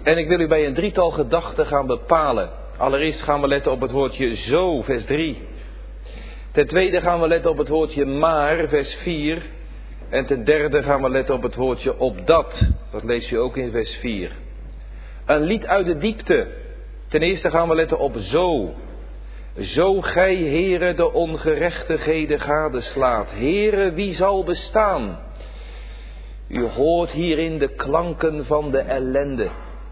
En ik wil u bij een drietal gedachten gaan bepalen. Allereerst gaan we letten op het woordje zo, vers 3. Ten tweede gaan we letten op het woordje maar, vers 4. En ten derde gaan we letten op het woordje opdat. Dat lees u ook in vers 4. Een lied uit de diepte. Ten eerste gaan we letten op zo. Zo gij, Heere, de ongerechtigheden gadeslaat. Heere, wie zal bestaan? U hoort hierin de klanken van de ellende.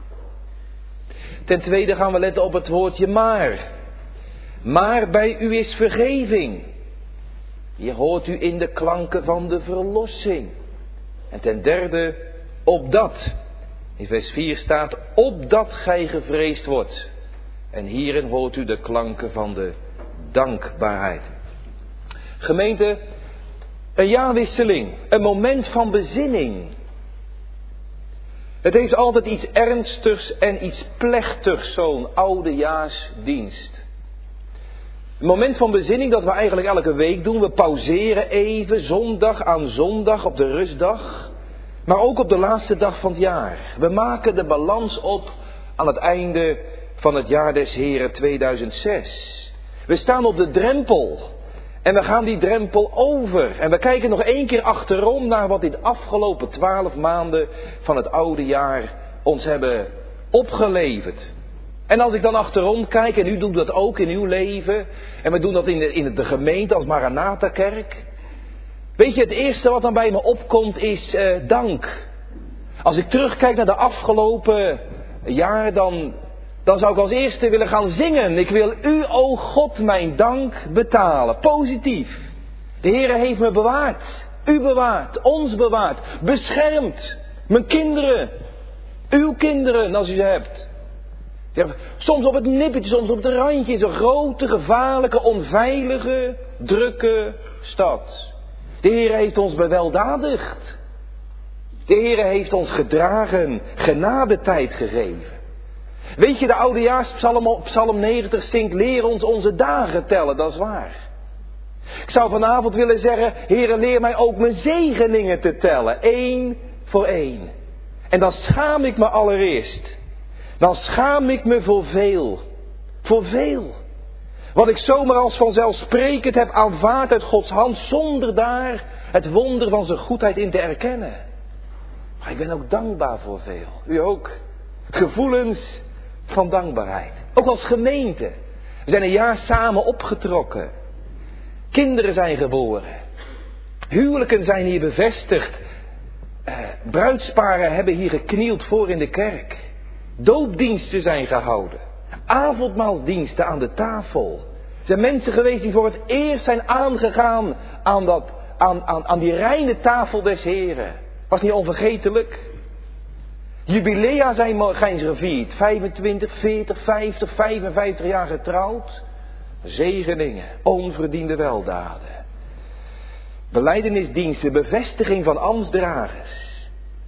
Ten tweede gaan we letten op het woordje maar. Maar bij u is vergeving. Hier hoort u in de klanken van de verlossing. En ten derde, opdat. In vers 4 staat, opdat gij gevreesd wordt. En hierin hoort u de klanken van de dankbaarheid. Gemeente, een jaarwisseling, een moment van bezinning. Het heeft altijd iets ernstigs en iets plechtigs, zo'n oudejaarsdienst. Een moment van bezinning dat we eigenlijk elke week doen. We pauzeren even, zondag aan zondag op de rustdag. Maar ook op de laatste dag van het jaar. We maken de balans op aan het einde van het jaar des Heren 2006. We staan op de drempel. En we gaan die drempel over. En we kijken nog 1 keer achterom naar wat dit afgelopen 12 maanden van het oude jaar ons hebben opgeleverd. En als ik dan achterom kijk, en u doet dat ook in uw leven. En we doen dat in de gemeente als Maranatha-kerk. Weet je, het eerste wat dan bij me opkomt is dank. Als ik terugkijk naar de afgelopen jaar, dan zou ik als eerste willen gaan zingen. Ik wil u, o God, mijn dank betalen. Positief. De Heere heeft me bewaard. U bewaard. Ons bewaard. Beschermd. Mijn kinderen. Uw kinderen, als u ze hebt. Soms op het nippertje, soms op het randje. Is een grote, gevaarlijke, onveilige, drukke stad. De Heere heeft ons beweldadigd. De Heere heeft ons gedragen, genadetijd gegeven. Weet je, de oudejaarspsalm op Psalm 90 zingt, leer ons onze dagen tellen, dat is waar. Ik zou vanavond willen zeggen, Heere, leer mij ook mijn zegeningen te tellen, 1 voor 1. En dan schaam ik me allereerst. Dan schaam ik me voor veel. Voor veel. Wat ik zomaar als vanzelfsprekend heb aanvaard uit Gods hand, zonder daar het wonder van zijn goedheid in te erkennen. Maar ik ben ook dankbaar voor veel. U ook. Gevoelens van dankbaarheid. Ook als gemeente. We zijn een jaar samen opgetrokken. Kinderen zijn geboren. Huwelijken zijn hier bevestigd. Bruidsparen hebben hier geknield voor in de kerk. Doopdiensten zijn gehouden. Avondmaalsdiensten aan de tafel. Er zijn mensen geweest die voor het eerst zijn aangegaan aan die reine tafel des Heren. Was niet onvergetelijk? Jubilea zijn gevierd. 25, 40, 50, 55 jaar getrouwd. Zegeningen, onverdiende weldaden. Belijdenisdiensten, bevestiging van ambtsdragers.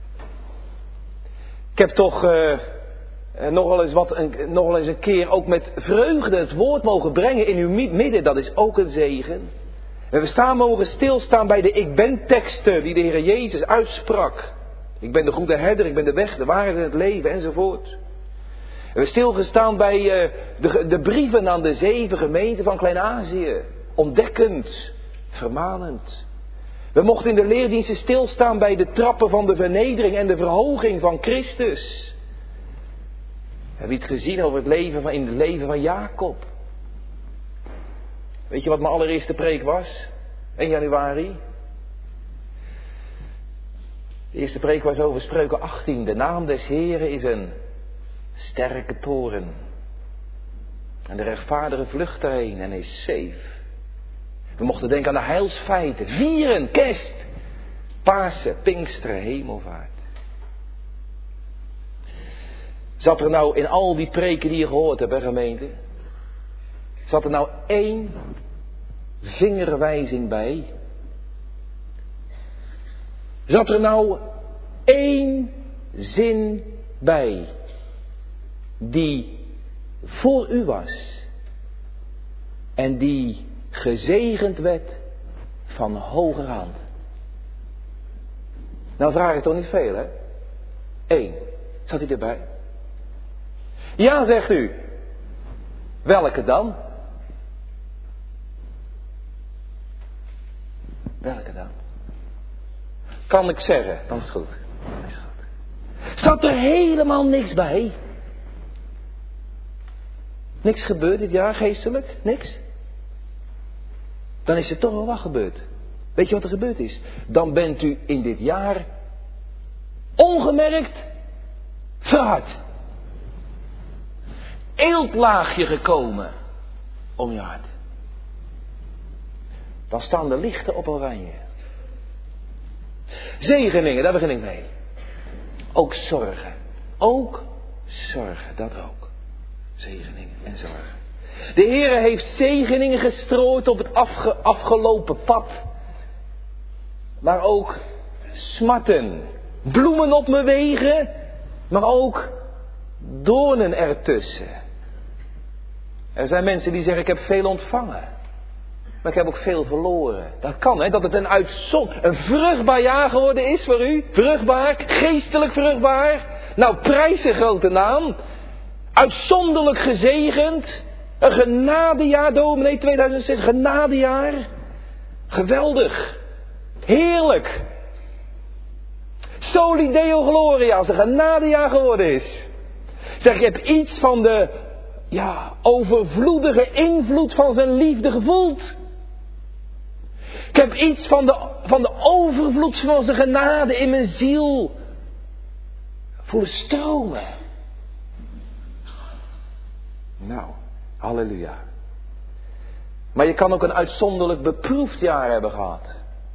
Ik heb toch nog wel eens een keer ook met vreugde het woord mogen brengen in uw midden. Dat is ook een zegen. We mogen stilstaan bij de ik ben teksten die de Heer Jezus uitsprak. Ik ben de goede herder, ik ben de weg, de waarheid en het leven enzovoort. We hebben stilgestaan bij de brieven aan de 7 gemeenten van Klein-Azië. Ontdekkend, vermanend. We mochten in de leerdiensten stilstaan bij de trappen van de vernedering en de verhoging van Christus. We hebben iets gezien over in het leven van Jacob. Weet je wat mijn allereerste preek was? 1 januari. De eerste preek was over Spreuken 18. De naam des Heren is een sterke toren. En de rechtvaardige vlucht erheen en is safe. We mochten denken aan de heilsfeiten. Vieren, kerst, Pasen, Pinksteren, hemelvaart. Zat er nou in al die preken die je gehoord hebt, hè, gemeente? Zat er nou 1 vingerwijzing bij? Zat er nou 1 zin bij die voor u was en die gezegend werd van hogerhand? Nou vraag ik toch niet veel, hè? 1. Zat hij erbij? Ja, zegt u. Welke dan? Welke dan? Kan ik zeggen, dan is het goed. Staat er helemaal niks bij? Niks gebeurd dit jaar geestelijk? Niks? Dan is er toch wel wat gebeurd. Weet je wat er gebeurd is? Dan bent u in dit jaar ongemerkt verhard. Eeltlaagje gekomen om je hart. Dan staan de lichten op oranje. Zegeningen, daar begin ik mee. Ook zorgen. Ook zorgen, dat ook. Zegeningen en zorgen. De Heere heeft zegeningen gestrooid op het afgelopen pad. Maar ook smarten. Bloemen op mijn wegen. Maar ook doornen ertussen. Er zijn mensen die zeggen, ik heb veel ontvangen. Maar ik heb ook veel verloren. Dat kan, hè, dat het een vruchtbaar jaar geworden is voor u. Vruchtbaar, geestelijk vruchtbaar. Nou, prijs de grote naam. Uitzonderlijk gezegend. Een genadejaar, dominee 2006, genadejaar. Geweldig. Heerlijk. Soli Deo Gloria, als een genadejaar geworden is. Zeg, ik heb iets van de overvloedige invloed van zijn liefde gevoeld. Ik heb iets van de overvloed van zijn genade in mijn ziel voelen stromen. Nou, halleluja. Maar je kan ook een uitzonderlijk beproefd jaar hebben gehad.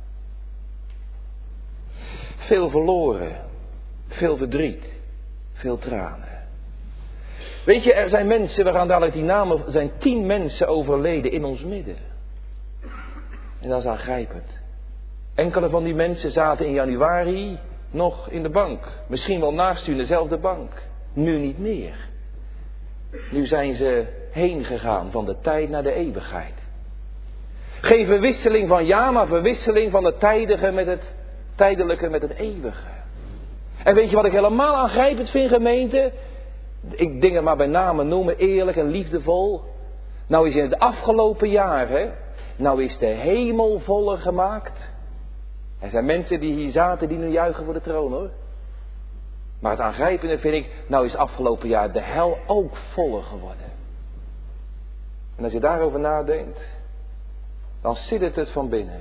Veel verloren, veel verdriet, veel tranen. Weet je, er zijn mensen, we gaan dadelijk die namen, er zijn 10 mensen overleden in ons midden. En dat is aangrijpend. Enkele van die mensen zaten in januari nog in de bank. Misschien wel naast u in dezelfde bank. Nu niet meer. Nu zijn ze heen gegaan van de tijd naar de eeuwigheid. Geen verwisseling van ja, maar verwisseling van het tijdelijke met het eeuwige. En weet je wat ik helemaal aangrijpend vind, gemeente? Ik dingen maar bij name noemen, eerlijk en liefdevol. Nou is in het afgelopen jaar, nou is de hemel voller gemaakt. Er zijn mensen die hier zaten die nu juichen voor de troon, hoor. Maar het aangrijpende vind ik, nou is afgelopen jaar de hel ook voller geworden. En als je daarover nadenkt, dan siddert het van binnen.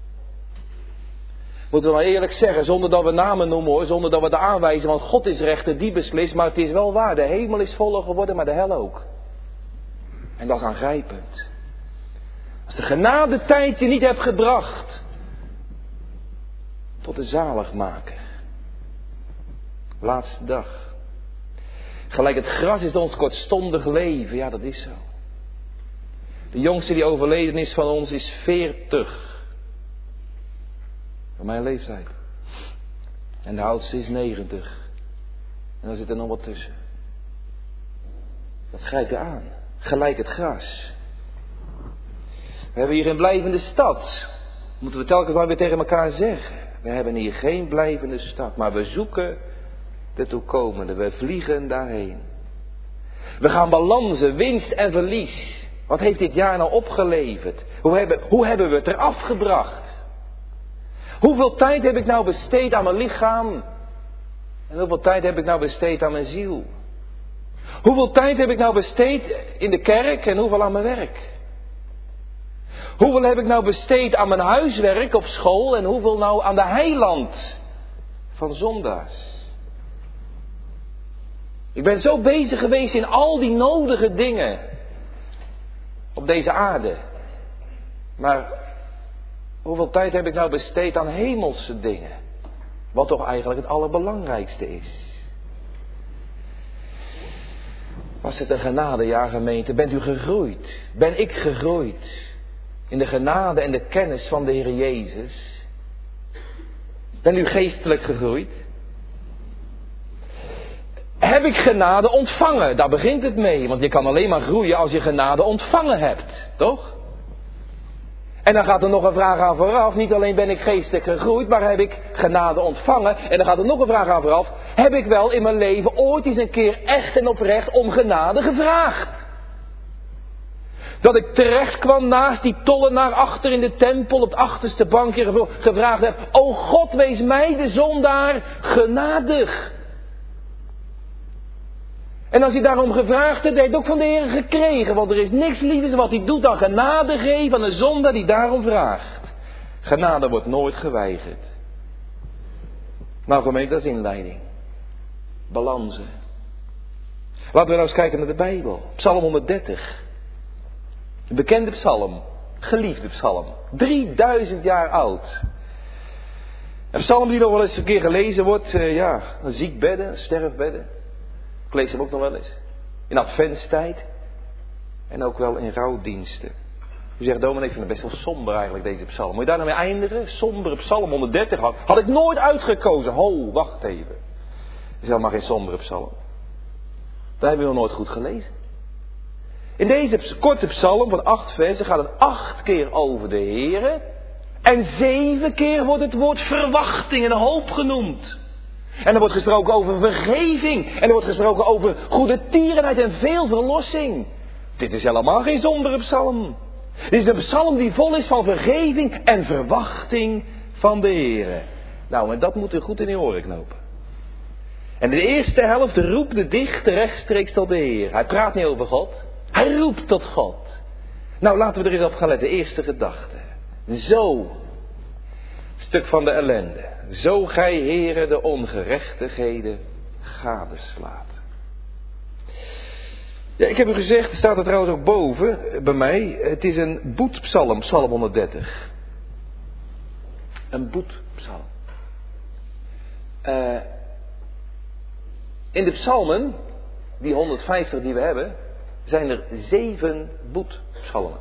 Moeten we nou eerlijk zeggen, zonder dat we namen noemen, hoor, zonder dat we de aanwijzen, want God is rechter, die beslist, maar het is wel waar, de hemel is voller geworden, maar de hel ook. En dat is aangrijpend. Als de genadetijd je niet hebt gebracht tot de zaligmaker. Laatste dag. Gelijk het gras is ons kortstondig leven. Ja, dat is zo. De jongste die overleden is van ons is 40. Van mijn leeftijd. En de oudste is 90. En dan zit er nog wat tussen. Dat grijpt er aan. Gelijk het gras. We hebben hier geen blijvende stad. Moeten we telkens maar weer tegen elkaar zeggen. We hebben hier geen blijvende stad. Maar we zoeken de toekomende. We vliegen daarheen. We gaan balansen, winst en verlies. Wat heeft dit jaar nou opgeleverd? Hoe hebben we het eraf gebracht? Hoeveel tijd heb ik nou besteed aan mijn lichaam? En hoeveel tijd heb ik nou besteed aan mijn ziel? Hoeveel tijd heb ik nou besteed in de kerk en hoeveel aan mijn werk? Hoeveel heb ik nou besteed aan mijn huiswerk op school en hoeveel nou aan de heiland van zondags? Ik ben zo bezig geweest in al die nodige dingen op deze aarde. Maar hoeveel tijd heb ik nou besteed aan hemelse dingen? Wat toch eigenlijk het allerbelangrijkste is. Was het een genadejaar, gemeente? Bent u gegroeid? Ben ik gegroeid? In de genade en de kennis van de Heer Jezus. Ben u geestelijk gegroeid? Heb ik genade ontvangen? Daar begint het mee. Want je kan alleen maar groeien als je genade ontvangen hebt. Toch? En dan gaat er nog een vraag aan vooraf. Niet alleen ben ik geestelijk gegroeid, maar heb ik genade ontvangen. En dan gaat er nog een vraag aan vooraf. Heb ik wel in mijn leven ooit eens een keer echt en oprecht om genade gevraagd? Dat ik terecht kwam naast die tollenaar achter in de tempel op het achterste bankje gevraagd heb. O God, wees mij de zondaar genadig. En als hij daarom gevraagd heeft, heeft hij ook van de Heer gekregen. Want er is niks liefs wat hij doet dan genade geven aan een zondaar die daarom vraagt. Genade wordt nooit geweigerd. Nou gemeente, dat is inleiding. Balansen. Laten we nou eens kijken naar de Bijbel. Psalm 130. Een bekende psalm. Geliefde psalm. 3000 jaar oud. Een psalm die nog wel eens een keer gelezen wordt. Een ziekbedden, sterfbedden. Ik lees hem ook nog wel eens. In adventstijd. En ook wel in rouwdiensten. U zegt, dominee, ik vind het best wel somber eigenlijk deze psalm. Moet je daar nou mee eindigen? Sombere psalm 130 had ik nooit uitgekozen. Ho, wacht even. Het is helemaal geen sombere psalm. Dat hebben we nog nooit goed gelezen. In deze korte psalm van 8 versen gaat het 8 keer over de Heere. En 7 keer wordt het woord verwachting en hoop genoemd. En er wordt gesproken over vergeving. En er wordt gesproken over goede tierenheid en veel verlossing. Dit is helemaal geen sombere psalm. Dit is een psalm die vol is van vergeving en verwachting van de Heere. Nou, en dat moet u goed in uw oren knopen. En in de eerste helft roept de dichter rechtstreeks tot de Heer. Hij praat niet over God. Hij roept tot God. Nou, laten we er eens op gaan letten. Eerste gedachte. Zo. Stuk van de ellende. Zo gij, Heere, de ongerechtigheden gadeslaat. Ja, ik heb u gezegd, er staat er trouwens ook boven bij mij. Het is een boetpsalm, psalm 130. Een boetpsalm. In de psalmen, die 150 die we hebben, zijn er 7 boetpsalmen.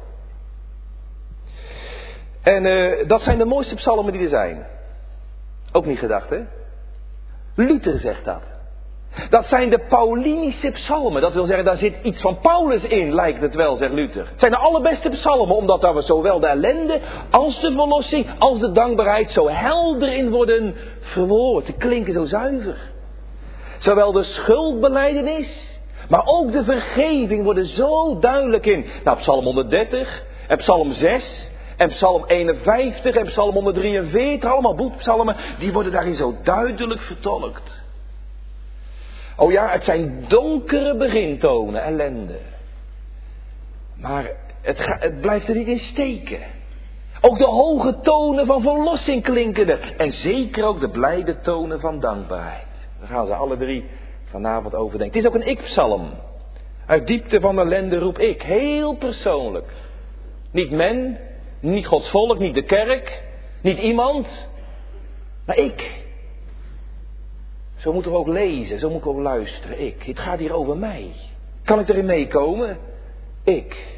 En dat zijn de mooiste psalmen die er zijn. Ook niet gedacht, hè? Luther zegt dat. Dat zijn de Paulinische psalmen. Dat wil zeggen, daar zit iets van Paulus in, lijkt het wel, zegt Luther. Het zijn de allerbeste psalmen, omdat daar zowel de ellende als de verlossing, als de dankbaarheid zo helder in worden verwoord. Die klinken zo zuiver. Zowel de schuldbelijdenis, maar ook de vergeving worden zo duidelijk in. Nou, psalm 130 en psalm 6... En psalm 51 en psalm 143, allemaal boetpsalmen, die worden daarin zo duidelijk vertolkt. Oh ja, het zijn donkere begintonen, ellende. Maar het blijft er niet in steken. Ook de hoge tonen van verlossing klinken er. En zeker ook de blijde tonen van dankbaarheid. Daar gaan ze alle 3 vanavond over denken. Het is ook een ik-psalm. Uit diepte van ellende roep ik, heel persoonlijk. Niet men, niet Gods volk, niet de kerk, niet iemand, maar ik. Zo moeten we ook lezen, zo moet ik ook luisteren. Ik. Het gaat hier over mij. Kan ik erin meekomen? Ik.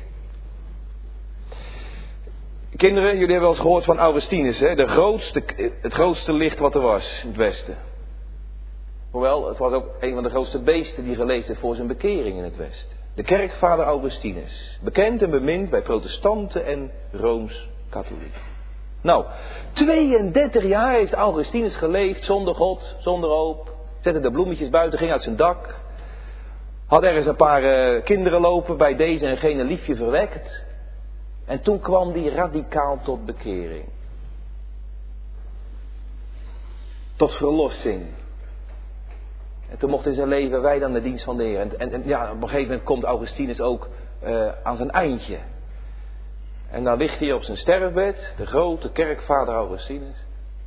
Kinderen, jullie hebben wel eens gehoord van Augustinus, hè? Het grootste licht wat er was in het Westen. Hoewel, het was ook een van de grootste beesten die geleefd heeft voor zijn bekering in het Westen. De kerkvader Augustinus. Bekend en bemind bij protestanten en Rooms-katholieken. Nou, 32 jaar heeft Augustinus geleefd zonder God, zonder hoop. Zette de bloemetjes buiten, ging uit zijn dak. Had ergens een paar kinderen lopen, bij deze en gene liefje verwekt. En toen kwam hij radicaal tot bekering. Tot verlossing. En toen mocht in zijn leven wij dan de dienst van de Heer. En ja, op een gegeven moment komt Augustinus ook aan zijn eindje. En dan ligt hij op zijn sterfbed, de grote kerkvader Augustinus.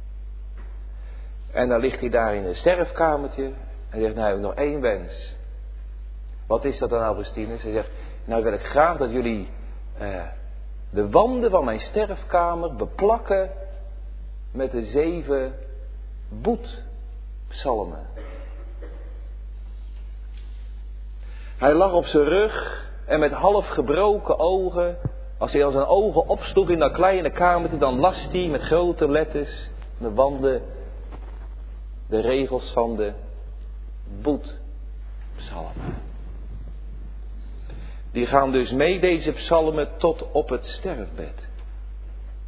En dan ligt hij daar in een sterfkamertje. En zegt, nou heb ik nog 1 wens. Wat is dat dan, Augustinus? Hij zegt, nou wil ik graag dat jullie de wanden van mijn sterfkamer beplakken met de 7 boetpsalmen. Hij lag op zijn rug en met half gebroken ogen, als hij al zijn ogen opsloeg in dat kleine kamertje, dan las hij met grote letters de wanden, de regels van de boetpsalmen. Die gaan dus mee, deze psalmen, tot op het sterfbed.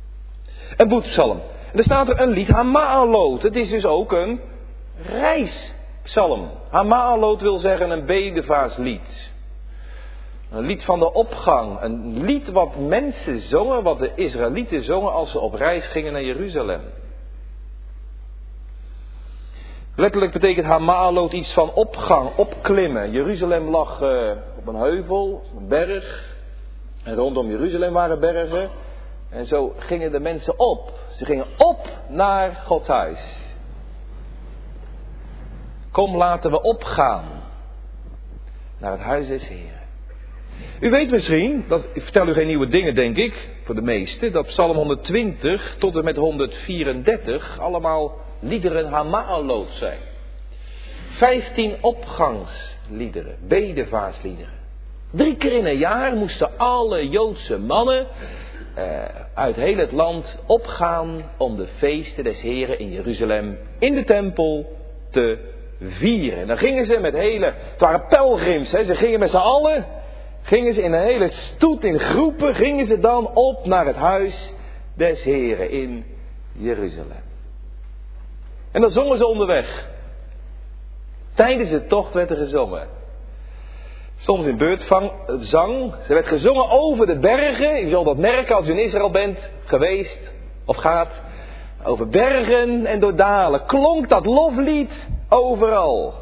Een boetpsalm. En er staat er een lied, Hama'alot. Het is dus ook een reispsalm. Hama'alot wil zeggen een bedevaarslied. Een lied van de opgang. Een lied wat mensen zongen, wat de Israëlieten zongen als ze op reis gingen naar Jeruzalem. Letterlijk betekent Hama'alot iets van opgang, opklimmen. Jeruzalem lag op een heuvel, een berg. En rondom Jeruzalem waren bergen. En zo gingen de mensen op. Ze gingen op naar Gods huis. Kom, laten we opgaan naar het huis des Heren. U weet misschien, ik vertel u geen nieuwe dingen denk ik, voor de meesten, dat Psalm 120 tot en met 134 allemaal liederen Hama'alot zijn. 15 opgangsliederen, bedevaarsliederen. 3 keer in een jaar moesten alle Joodse mannen uit heel het land opgaan om de feesten des Heren in Jeruzalem in de tempel te vieren. En dan gingen ze met het waren pelgrims, hè, ze gingen met z'n allen, gingen ze in een hele stoet, in groepen, gingen ze dan op naar het huis des Heren in Jeruzalem. En dan zongen ze onderweg. Tijdens de tocht werd er gezongen. Soms in beurtzang. Ze werd gezongen over de bergen. U zal dat merken als u in Israël bent geweest of gaat. Over bergen en door dalen. Klonk dat loflied overal.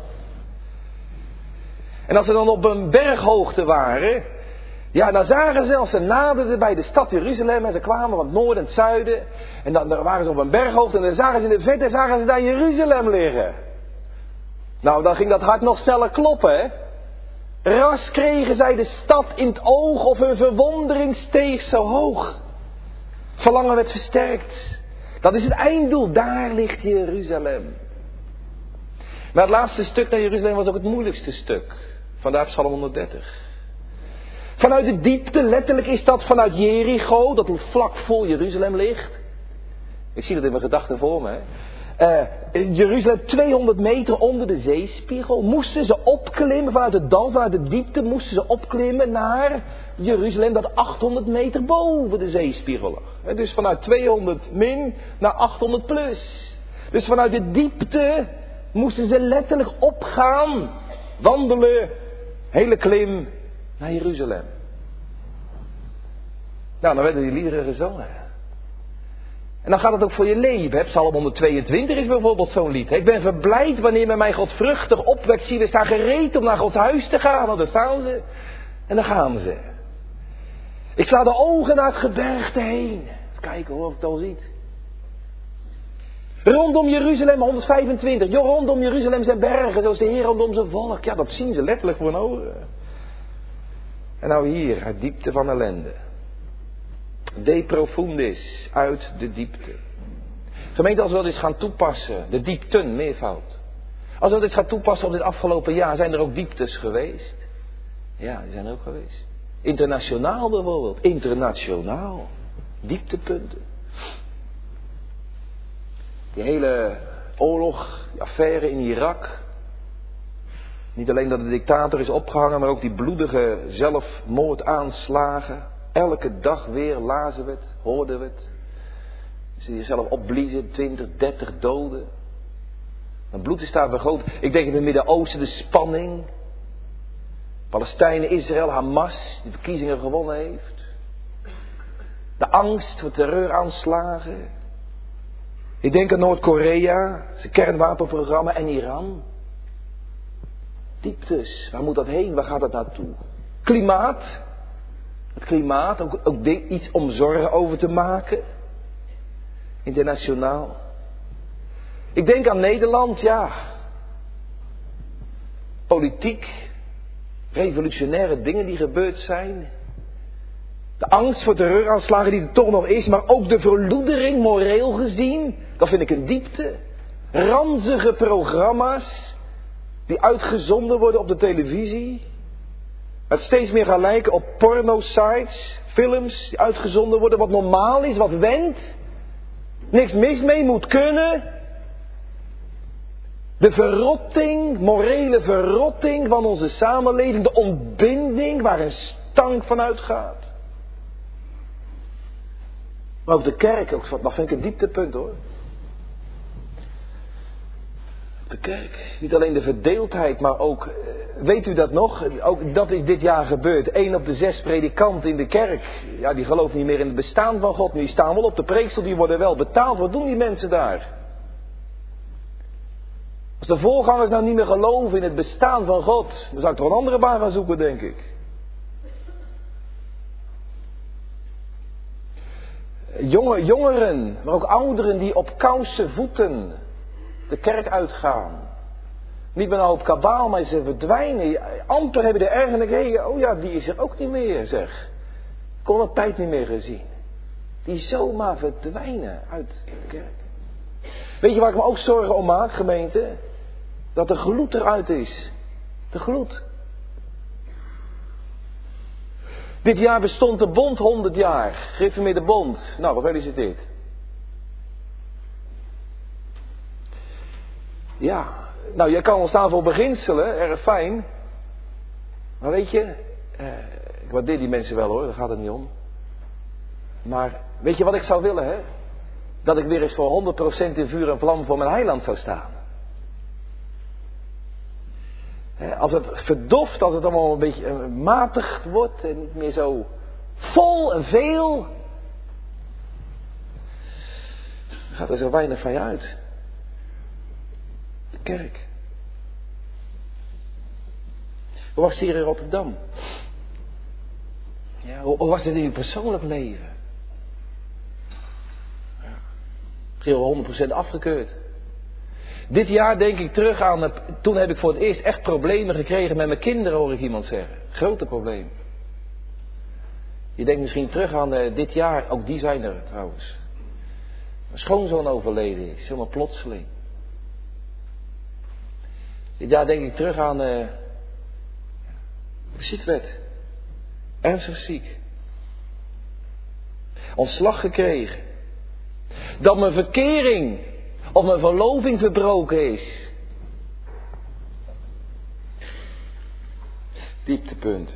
En als ze dan op een berghoogte waren. Ja, dan zagen ze, als ze naderden bij de stad Jeruzalem. En ze kwamen van het noorden en het zuiden. En dan waren ze op een berghoogte. En dan zagen ze in de verte, zagen ze daar Jeruzalem liggen. Nou, dan ging dat hart nog sneller kloppen, hè. Ras kregen zij de stad in het oog of hun verwondering steeg zo hoog. Verlangen werd versterkt. Dat is het einddoel, daar ligt Jeruzalem. Maar het laatste stuk naar Jeruzalem was ook het moeilijkste stuk. Vandaar Psalm 130. Vanuit de diepte, letterlijk is dat vanuit Jericho, dat vlak voor Jeruzalem ligt. Ik zie dat in mijn gedachten voor me, hè. Jeruzalem 200 meter onder de zeespiegel. Moesten ze opklimmen vanuit het dal, vanuit de diepte moesten ze opklimmen naar Jeruzalem dat 800 meter boven de zeespiegel lag. Dus vanuit 200 min naar 800 plus. Dus vanuit de diepte moesten ze letterlijk opgaan, wandelen, hele klim naar Jeruzalem. Nou, dan werden die liederen gezongen. En dan gaat het ook voor je leven. Psalm 122 is bijvoorbeeld zo'n lied. Ik ben verblijd wanneer men mij godvruchtig opwekt. Zie, we staan gereed om naar Gods huis te gaan. Want daar staan ze. En dan gaan ze. Ik sla de ogen naar het gebergte heen. Even kijken of ik het al ziet. Rondom Jeruzalem 125. Jo, rondom Jeruzalem zijn bergen. Zoals de Heer rondom zijn volk. Ja, dat zien ze letterlijk voor hun ogen. En nou hier, uit diepte van ellende. De profundis, uit de diepte. Gemeente, als we dat eens gaan toepassen, de diepten, meervoud. Als we dit gaan toepassen op dit afgelopen jaar, zijn er ook dieptes geweest? Ja, die zijn er ook geweest. Internationaal bijvoorbeeld, internationaal. Dieptepunten. Die hele oorlog, die affaire in Irak. Niet alleen dat de dictator is opgehangen, maar ook die bloedige zelfmoordaanslagen. Elke dag weer lazen we het, hoorden we het. Ze zichzelf opbliezen, 20, 30 doden. Het bloed is daar vergroot. Ik denk in het Midden-Oosten de spanning. Palestijnen, Israël, Hamas, die verkiezingen gewonnen heeft. De angst voor terreuraanslagen. Ik denk aan Noord-Korea, zijn kernwapenprogramma en Iran. Dieptes, waar moet dat heen? Waar gaat dat naartoe? Klimaat. Het klimaat, ook iets om zorgen over te maken. Internationaal. Ik denk aan Nederland, ja. Politiek. Revolutionaire dingen die gebeurd zijn. De angst voor terreuraanslagen die er toch nog is. Maar ook de verloedering, moreel gezien. Dat vind ik een diepte. Ranzige programma's. Die uitgezonden worden op de televisie. Het steeds meer gaan lijken op porno-sites, films die uitgezonden worden, wat normaal is, wat wendt. Niks mis mee, moet kunnen. De verrotting, morele verrotting van onze samenleving, de ontbinding waar een stank van uitgaat. Maar ook de kerk, dat vind ik een dieptepunt hoor. De kerk, niet alleen de verdeeldheid, maar ook, weet u dat nog? Ook dat is dit jaar gebeurd. 1 op de 6 predikanten in de kerk, ja, die geloven niet meer in het bestaan van God. Die staan wel op de preekstoel, die worden wel betaald. Wat doen die mensen daar? Als de voorgangers nou niet meer geloven in het bestaan van God, dan zou ik toch een andere baan gaan zoeken, denk ik. Jongeren, maar ook ouderen die op kouse voeten de kerk uitgaan. Niet met een hoop kabaal, maar ze verdwijnen. Amper hebben de ergen gekregen. Oh ja, die is er ook niet meer, zeg. Ik kon een tijd niet meer gezien. Die zomaar verdwijnen uit de kerk. Weet je waar ik me ook zorgen om maak, gemeente? Dat de gloed eruit is. De gloed. Dit jaar bestond de bond 100 jaar. Gereformeerde bond. Nou, gefeliciteerd. Ja, nou, je kan wel staan voor beginselen, erg fijn. Maar weet je, ik waardeer die mensen wel hoor, daar gaat het niet om. Maar weet je wat ik zou willen, hè? Dat ik weer eens voor 100% in vuur en vlam voor mijn heiland zou staan. Als het verdoft, als het allemaal een beetje matig wordt en niet meer zo vol en veel, dan gaat er zo weinig van je uit. De kerk. Hoe was het hier in Rotterdam? Ja, hoe was het in uw persoonlijk leven? Ja, misschien wel 100% afgekeurd. Dit jaar denk ik terug aan, toen heb ik voor het eerst echt problemen gekregen met mijn kinderen, hoor ik iemand zeggen. Grote problemen. Je denkt misschien terug aan dit jaar, ook die zijn er trouwens. Mijn schoonzoon overleden is, helemaal plotseling. Dit jaar denk ik terug aan ziek werd. Ernstig ziek. Ontslag gekregen. Dat mijn verkering of mijn verloving verbroken is. Dieptepunten.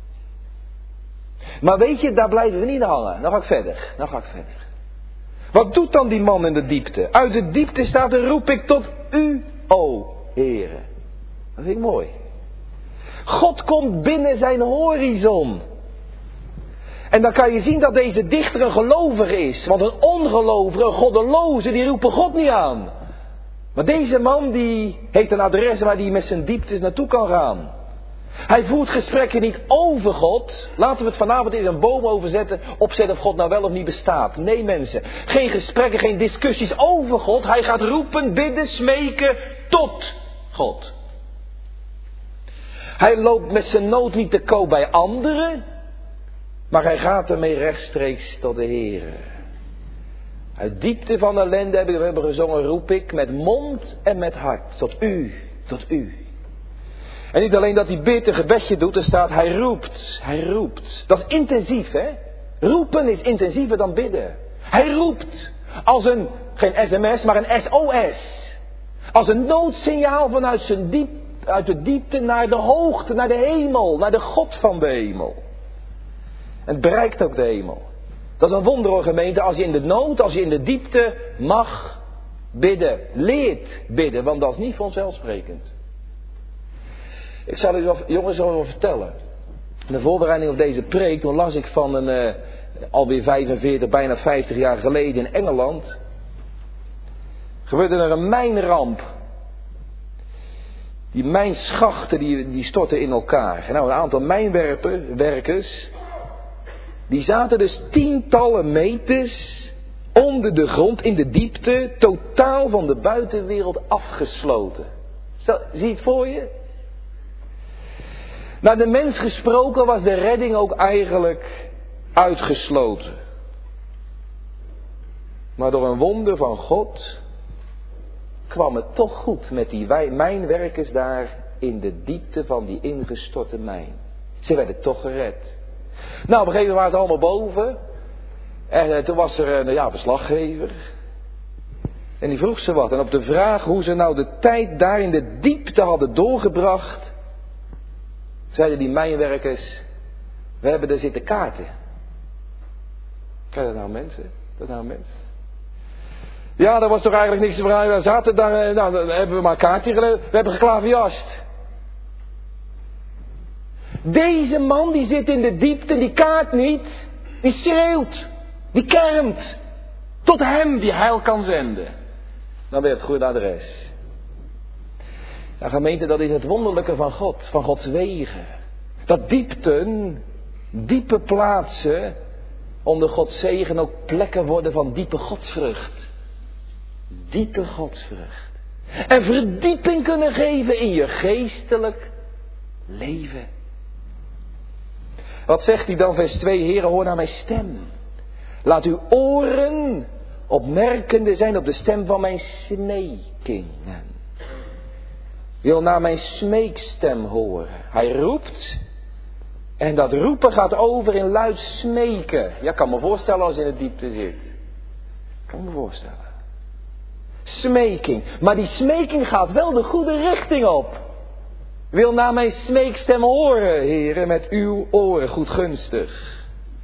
Maar weet je, daar blijven we niet hangen. Dan ga ik verder. Wat doet dan die man in de diepte? Uit de diepte staat er, roep ik tot u, o Heere. Dat vind ik mooi. God komt binnen zijn horizon. En dan kan je zien dat deze dichter een gelovige is. Want een ongelovige, een goddeloze, die roepen God niet aan. Maar deze man die heeft een adres waar hij met zijn dieptes naartoe kan gaan. Hij voert gesprekken niet over God. Laten we het vanavond eens een boom opzetten of God nou wel of niet bestaat. Nee mensen, geen gesprekken, geen discussies over God. Hij gaat roepen, bidden, smeken tot God. Hij loopt met zijn nood niet te koop bij anderen. Maar hij gaat ermee rechtstreeks tot de Heere. Uit diepte van ellende we hebben gezongen, roep ik met mond en met hart. Tot u, tot u. En niet alleen dat hij bidt, een gebedje doet, er staat hij roept. Dat is intensief, hè? Roepen is intensiever dan bidden. Hij roept als geen sms, maar een SOS. Als een noodsignaal vanuit uit de diepte naar de hoogte, naar de hemel, naar de God van de hemel. En het bereikt ook de hemel. Dat is een wonder hoor gemeente, als je in de nood, als je in de diepte mag bidden. Leert bidden, want dat is niet vanzelfsprekend. Ik zal u jongens zo wel vertellen. In de voorbereiding op deze preek, toen las ik van alweer 45, bijna 50 jaar geleden in Engeland. Gebeurde er een mijnramp. Die mijnschachten die stortten in elkaar. En nou, een aantal mijnwerkers, die zaten dus tientallen meters onder de grond in de diepte, totaal van de buitenwereld afgesloten. Zie je het voor je? Naar de mens gesproken was de redding ook eigenlijk uitgesloten. Maar door een wonder van God kwam het toch goed met die mijnwerkers daar in de diepte van die ingestorte mijn. Ze werden toch gered. Nou, op een gegeven moment waren ze allemaal boven. En toen was er een verslaggever. En die vroeg ze wat. En op de vraag hoe ze nou de tijd daar in de diepte hadden doorgebracht, zeiden die mijnwerkers, we hebben er zitten kaarten. Kijk dat nou mensen? Dat nou mens. Ja, dat was toch eigenlijk niks te vragen. We zaten daar, nou, dan hebben we maar een kaartje geleverd. We hebben geklaverjast. Deze man die zit in de diepte, die kaart niet. Die schreeuwt. Die kermt. Tot hem die heil kan zenden. Dan weer het goede adres. Ja, gemeente, dat is het wonderlijke van God. Van Gods wegen. Dat diepten, diepe plaatsen, onder Gods zegen ook plekken worden van diepe godsvrucht. Diepe godsvrucht. En verdieping kunnen geven in je geestelijk leven. Wat zegt hij dan, vers 2? Heere, hoor naar mijn stem. Laat uw oren opmerkende zijn op de stem van mijn smekingen. Wil naar mijn smeekstem horen. Hij roept. En dat roepen gaat over in luid smeken. Ja, ik kan me voorstellen als je in de diepte zit. Ik kan me voorstellen. Smeking. Maar die smeking gaat wel de goede richting op. Wil naar mijn smeekstem horen, heren, met uw oren goedgunstig.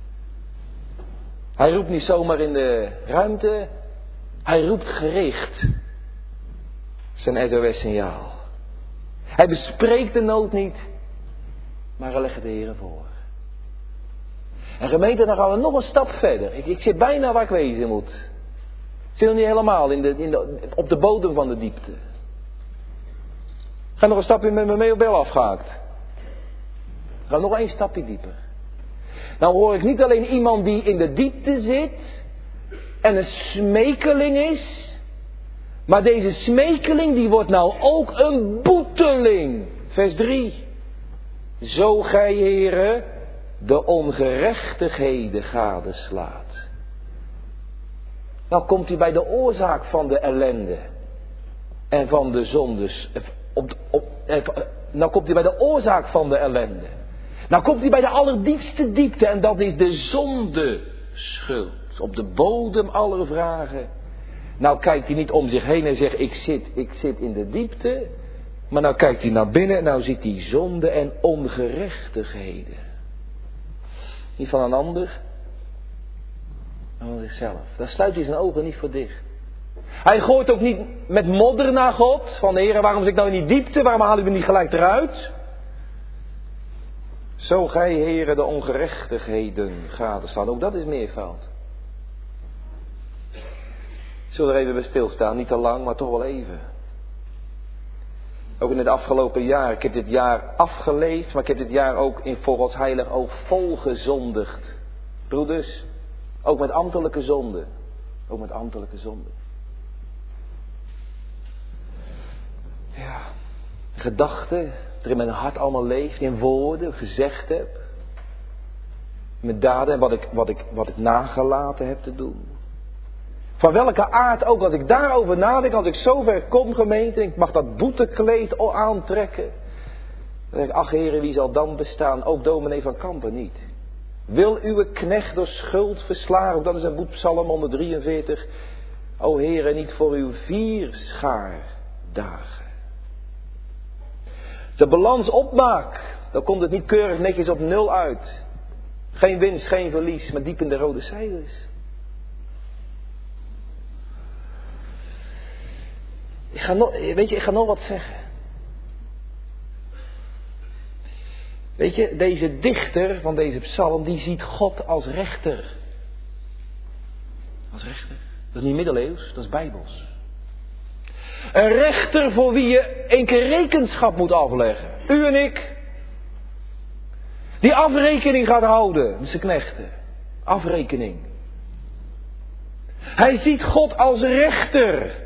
Hij roept niet zomaar in de ruimte. Hij roept gericht. Zijn SOS-signaal. Hij bespreekt de nood niet. Maar hij legt het de Heer voor. En gemeente, dan gaan we nog een stap verder. Ik zit bijna waar ik wezen moet. Ik zit nog niet helemaal op de bodem van de diepte. Ga nog een stapje met me mee of bel afgehaakt. Ga nog één stapje dieper. Nou hoor ik niet alleen iemand die in de diepte zit en een smekeling is. Maar deze smekeling die wordt nou ook een boeteling. Vers 3. Zo gij, heren, de ongerechtigheden gadeslaat. Nou komt hij bij de oorzaak van de ellende. En van de zondes. Nou komt hij bij de oorzaak van de ellende. Nou komt hij bij de allerdiepste diepte. En dat is de zondeschuld. Op de bodem aller vragen. Nou kijkt hij niet om zich heen en zegt ik zit in de diepte. Maar nou kijkt hij naar binnen en nou ziet hij zonde en ongerechtigheden. Niet van een ander, maar van zichzelf. Daar sluit hij zijn ogen niet voor dicht. Hij gooit ook niet met modder naar God. Van de Heer, waarom zit ik nou in die diepte? Waarom haal ik me niet gelijk eruit? Zo gij, Heere, de ongerechtigheden gadeslaan. Ook dat is meervoud. Zullen we er even bij stilstaan? Niet te lang, maar toch wel even. Ook in het afgelopen jaar. Ik heb dit jaar afgeleefd, maar ik heb dit jaar ook voor Gods heilig oog volgezondigd. Broeders, ook met ambtelijke zonde. Ook met ambtelijke zonde. Ja, gedachten, er in mijn hart allemaal leeft, in woorden, gezegd heb. Met daden en wat ik nagelaten heb te doen. Van welke aard ook, als ik daarover nadenk, als ik zover kom gemeente, ik mag dat boetekleed aantrekken. Dan denk ik, ach Heere, wie zal dan bestaan? Ook dominee van Kampen niet. Wil uw knecht door schuld verslagen? Dat is een boetpsalm 143. O Heere, niet voor uw 4 schaardagen. De balans opmaak, dan komt het niet keurig netjes op 0 uit. Geen winst, geen verlies, maar diep in de rode cijfers. Ik ga nog wat zeggen. Weet je, deze dichter van deze psalm, die ziet God als rechter. Als rechter. Dat is niet middeleeuws, dat is bijbels. Een rechter voor wie je 1 keer rekenschap moet afleggen. U en ik. Die afrekening gaat houden met zijn knechten. Afrekening. Hij ziet God als rechter.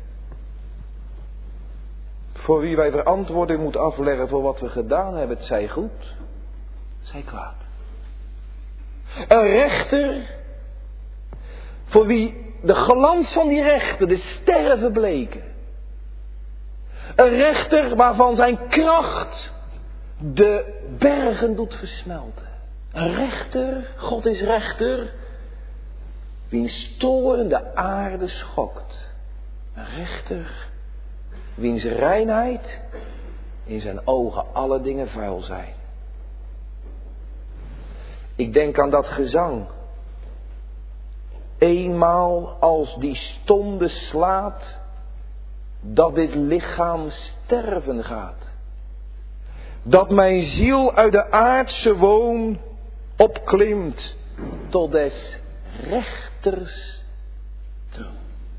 Voor wie wij verantwoording moeten afleggen voor wat we gedaan hebben. Het zij goed, het zij kwaad. Een rechter. Voor wie de glans van die rechter, de sterren verbleken. Een rechter waarvan zijn kracht de bergen doet versmelten. Een rechter, God is rechter. Wiens toorn de aarde schokt. Een rechter. Wiens reinheid in zijn ogen alle dingen vuil zijn. Ik denk aan dat gezang. Eenmaal als die stonde slaat, dat dit lichaam sterven gaat. Dat mijn ziel uit de aardse woon opklimt tot des rechters troon.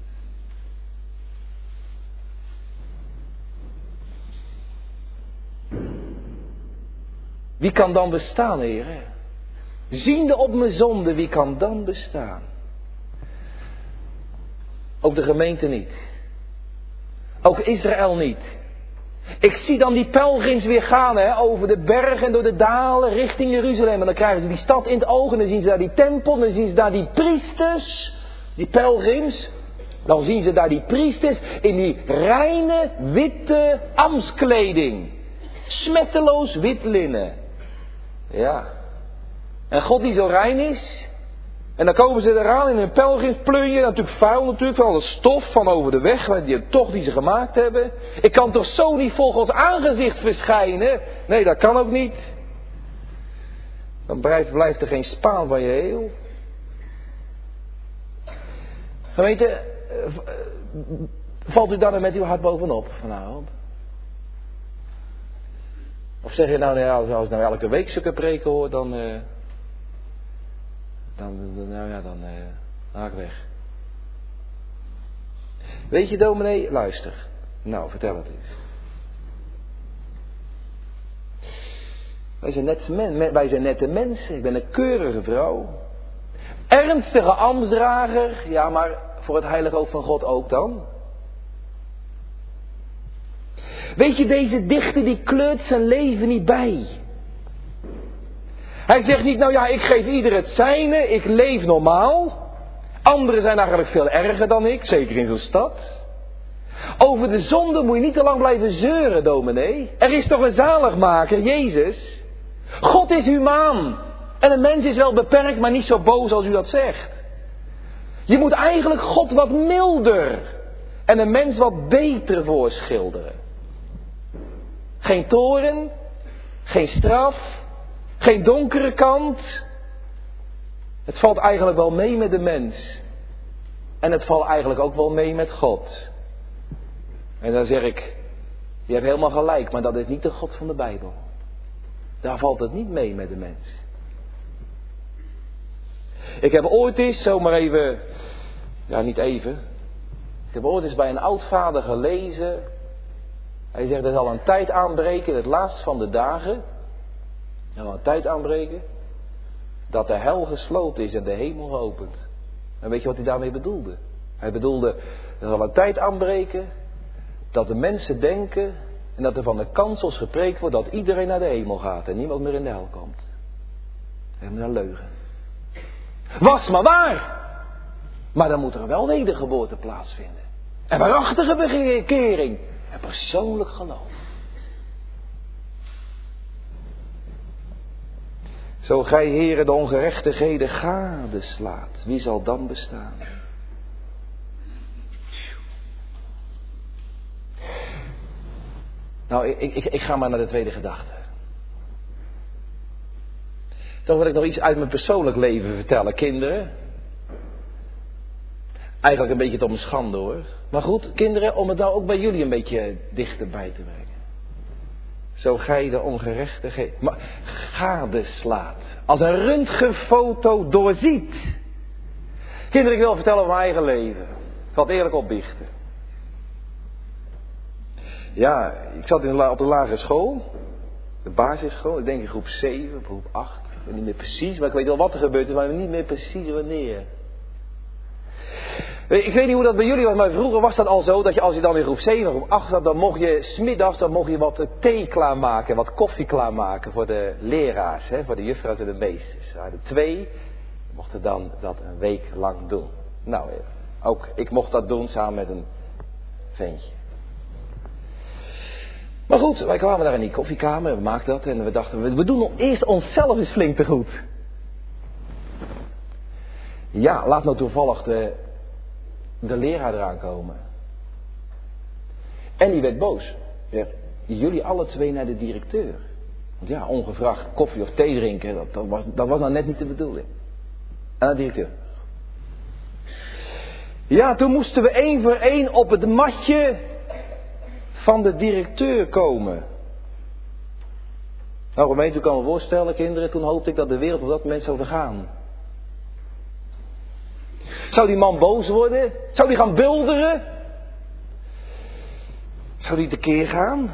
Wie kan dan bestaan, Heer? Ziende op mijn zonde, wie kan dan bestaan? Ook de gemeente niet. Ook Israël niet. Ik zie dan die pelgrims weer gaan, over de bergen en door de dalen richting Jeruzalem. En dan krijgen ze die stad in het oog en dan zien ze daar die tempel. En dan zien ze daar die priesters, die pelgrims. Dan zien ze daar die priesters in die reine, witte ambtskleding. Smetteloos wit linnen. Ja. En God die zo rein is. En dan komen ze eraan in hun pelgrimsplunje. Natuurlijk vuil natuurlijk. Van alle stof van over de weg. Die ze gemaakt hebben. Ik kan toch zo niet voor Gods aangezicht verschijnen. Nee, dat kan ook niet. Dan blijft er geen spaan van je heel. Gemeente. Valt u daar dan met uw hart bovenop vanavond? Of zeg je nou, als ik nou elke week zulke preken hoor, dan ga ik weg. Weet je, dominee, luister. Nou, vertel het eens. Wij zijn nette mensen. Ik ben een keurige vrouw. Ernstige ambtsdrager. Ja, maar voor het heilige oog van God ook dan. Weet je, deze dichter die kleurt zijn leven niet bij. Hij zegt niet, nou ja, ik geef ieder het zijne, ik leef normaal. Anderen zijn eigenlijk veel erger dan ik, zeker in zo'n stad. Over de zonde moet je niet te lang blijven zeuren, dominee. Er is toch een zaligmaker, Jezus. God is humaan. En een mens is wel beperkt, maar niet zo boos als u dat zegt. Je moet eigenlijk God wat milder en een mens wat beter voorschilderen. Geen toorn, geen straf, geen donkere kant. Het valt eigenlijk wel mee met de mens. En het valt eigenlijk ook wel mee met God. En dan zeg ik, je hebt helemaal gelijk, maar dat is niet de God van de Bijbel. Daar valt het niet mee met de mens. Ik heb ooit eens, zomaar even, ja niet even. Ik heb ooit eens bij een oudvader gelezen. Hij zegt, er zal een tijd aanbreken, het laatst van de dagen. Er zal een tijd aanbreken. Dat de hel gesloten is en de hemel geopend. En weet je wat hij daarmee bedoelde? Hij bedoelde, er zal een tijd aanbreken. Dat de mensen denken. En dat er van de kansels gepreekt wordt dat iedereen naar de hemel gaat. En niemand meer in de hel komt. Helemaal een leugen. Was maar waar. Maar dan moet er wel wedergeboorte plaatsvinden. En waarachtige bekering. En persoonlijk geloof. Zo gij, Heere, de ongerechtigheden gadeslaat. Wie zal dan bestaan? Nou, ik ga maar naar de tweede gedachte. Toch wil ik nog iets uit mijn persoonlijk leven vertellen, kinderen. Eigenlijk een beetje tot mijn schande hoor. Maar goed, kinderen, om het nou ook bij jullie een beetje dichterbij te brengen. Zo gij de ongerechtigheid gadeslaat. Als een röntgenfoto doorziet. Kinderen, ik wil vertellen over mijn eigen leven. Ik zal het eerlijk opbiechten. Ja, ik zat op de lagere school. De basisschool. Ik denk in groep 7, groep 8. Ik weet niet meer precies, maar ik weet wel wat er gebeurd is. Maar niet meer precies wanneer. Ik weet niet hoe dat bij jullie was, maar vroeger was dat al zo dat je als je dan in groep 7, groep 8 zat, dan mocht je 's middags wat thee klaarmaken, wat koffie klaarmaken voor de leraars, voor de juffrouws en de meesters. Er waren 2, mochten dan dat een week lang doen. Nou, ook ik mocht dat doen samen met een ventje. Maar goed, wij kwamen daar in die koffiekamer, we maakten dat en we dachten, we doen eerst onszelf eens flink te goed. Ja, laat nou toevallig de leraar eraan komen. En die werd boos. Ja, jullie alle 2 naar de directeur. Want ja, ongevraagd koffie of thee drinken, dat was nou net niet de bedoeling. En de directeur. Ja, toen moesten we 1 voor 1 op het matje van de directeur komen. Nou gemeente, u kan me voorstellen, kinderen, toen hoopte ik dat de wereld op dat moment zou vergaan. Zou die man boos worden? Zou die gaan bulderen? Zou die tekeer gaan?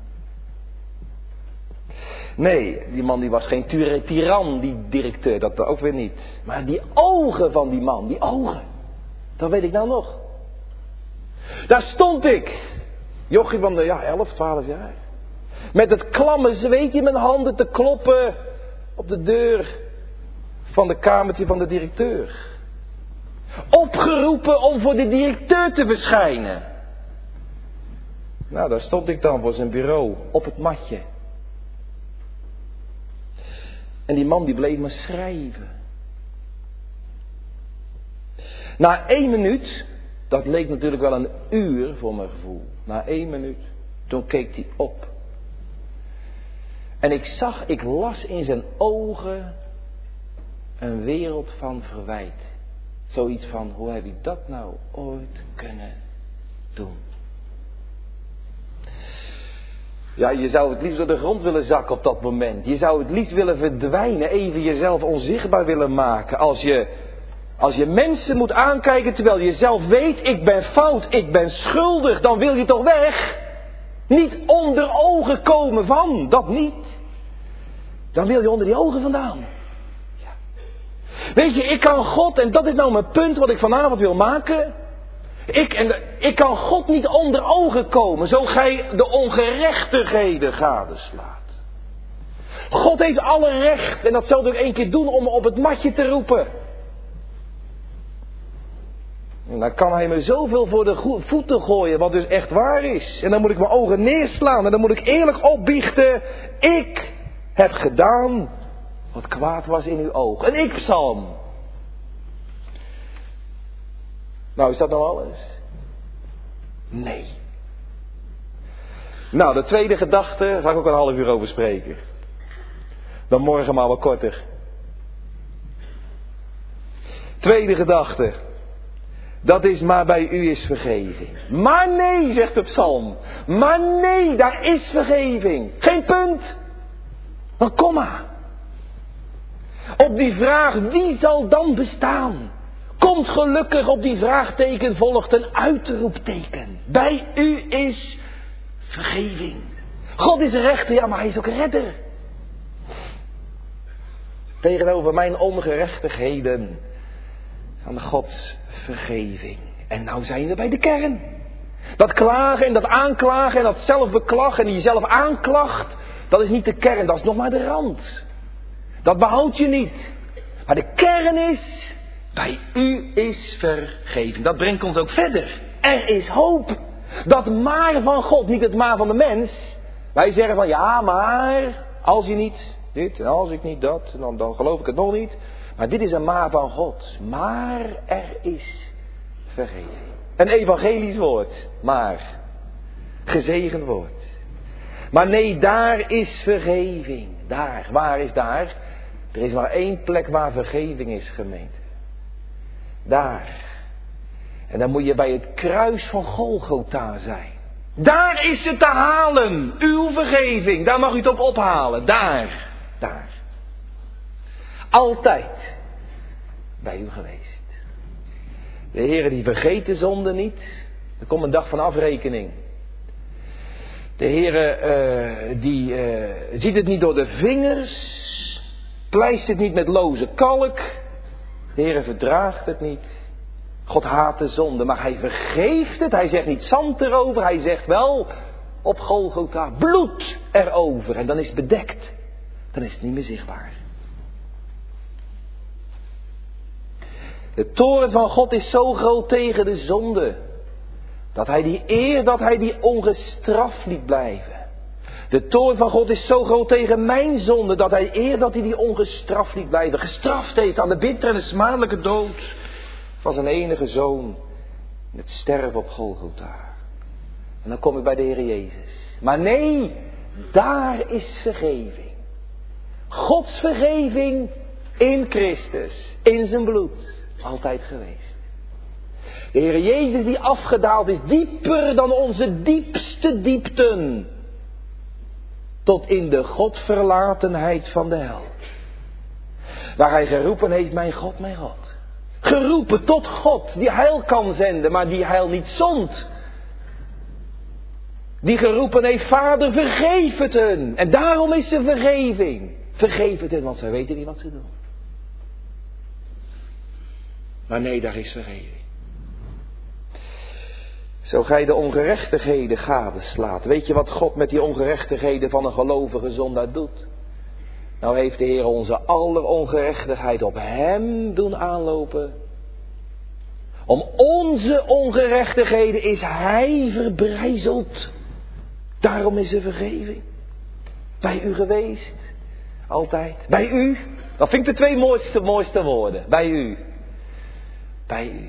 Nee, die man die was geen tiran, die directeur, dat ook weer niet. Maar die ogen van die man, die ogen, dat weet ik nou nog. Daar stond ik, jochie van de 11, 12 jaar. Met het klamme zweet in mijn handen te kloppen op de deur van de kamertje van de directeur. Opgeroepen om voor de directeur te verschijnen. Nou, daar stond ik dan voor zijn bureau, op het matje. En die man die bleef maar schrijven. Na 1 minuut, dat leek natuurlijk wel een uur voor mijn gevoel. Na 1 minuut, toen keek hij op. En ik las in zijn ogen een wereld van verwijt. Zoiets van, hoe heb je dat nou ooit kunnen doen? Ja, je zou het liefst door de grond willen zakken op dat moment. Je zou het liefst willen verdwijnen, even jezelf onzichtbaar willen maken. Als je mensen moet aankijken terwijl je zelf weet, ik ben fout, ik ben schuldig, dan wil je toch weg? Niet onder ogen komen van, dat niet. Dan wil je onder die ogen vandaan. Ja. Weet je, ik kan God, en dat is nou mijn punt wat ik vanavond wil maken. Ik kan God niet onder ogen komen, zo gij de ongerechtigheden gadeslaat. God heeft alle recht, en dat zal hij ook 1 keer doen om me op het matje te roepen. En dan kan hij me zoveel voor de voeten gooien, wat dus echt waar is. En dan moet ik mijn ogen neerslaan en dan moet ik eerlijk opbiechten. Ik heb gedaan wat kwaad was in uw ogen. Een ik-psalm. Nou, is dat nou alles? Nee. Nou, de tweede gedachte, daar ga ik ook een half uur over spreken. Dan morgen maar wat korter. Tweede gedachte. Dat is, maar bij u is vergeving. Maar nee, zegt de psalm. Maar nee, daar is vergeving. Geen punt. Een komma. Op die vraag, wie zal dan bestaan? Komt gelukkig, op die vraagteken volgt een uitroepteken. Bij u is vergeving. God is rechter, ja, maar hij is ook redder. Tegenover mijn ongerechtigheden aan Gods vergeving. En nou zijn we bij de kern. Dat klagen en dat aanklagen en dat zelfbeklag en die jezelf aanklacht, dat is niet de kern, dat is nog maar de rand. Dat behoud je niet. Maar de kern is, bij u is vergeving. Dat brengt ons ook verder. Er is hoop. Dat maar van God, niet het maar van de mens. Wij zeggen van ja, maar als je niet dit en als ik niet dat, dan geloof ik het nog niet. Maar dit is een maar van God. Maar er is vergeving. Een evangelisch woord. Maar. Gezegend woord. Maar nee, daar is vergeving. Daar. Waar is daar? Er is maar 1 plek waar vergeving is, gemeente. Daar. En dan moet je bij het kruis van Golgotha zijn. Daar is het te halen. Uw vergeving. Daar mag u het op ophalen. Daar. Daar. Altijd bij u geweest. De Heer die vergeet de zonde niet. Er komt een dag van afrekening. De Heer die ziet het niet door de vingers. Pleist het niet met loze kalk. De Heer verdraagt het niet. God haat de zonde, maar hij vergeeft het. Hij zegt niet zand erover. Hij zegt wel op Golgotha bloed erover. En dan is het bedekt. Dan is het niet meer zichtbaar. De toorn van God is zo groot tegen de zonde. Dat hij die ongestraft liet blijven. De toorn van God is zo groot tegen mijn zonde. Dat hij die ongestraft liet blijven. Gestraft heeft aan de bittere en de smadelijke dood van zijn enige zoon. In het sterven op Golgotha. En dan kom ik bij de Heer Jezus. Maar nee, daar is vergeving. Gods vergeving in Christus. In zijn bloed. Altijd geweest. De Heer Jezus die afgedaald is, dieper dan onze diepste diepten. Tot in de godverlatenheid van de hel. Waar hij geroepen heeft, mijn God, mijn God. Geroepen tot God, die heil kan zenden, maar die heil niet zond. Die geroepen heeft, Vader, vergeef het hun. En daarom is er vergeving. Vergeef het hun, want zij weten niet wat ze doen. Maar nee, daar is vergeving. Zo gij de ongerechtigheden gadeslaat. Weet je wat God met die ongerechtigheden van een gelovige zondaar doet? Nou heeft de Heer onze aller ongerechtigheid op hem doen aanlopen. Om onze ongerechtigheden is hij verbrijzeld. Daarom is er vergeving. Bij u geweest. Altijd. Bij u. Dat vind ik de twee mooiste woorden. Bij u. Bij u.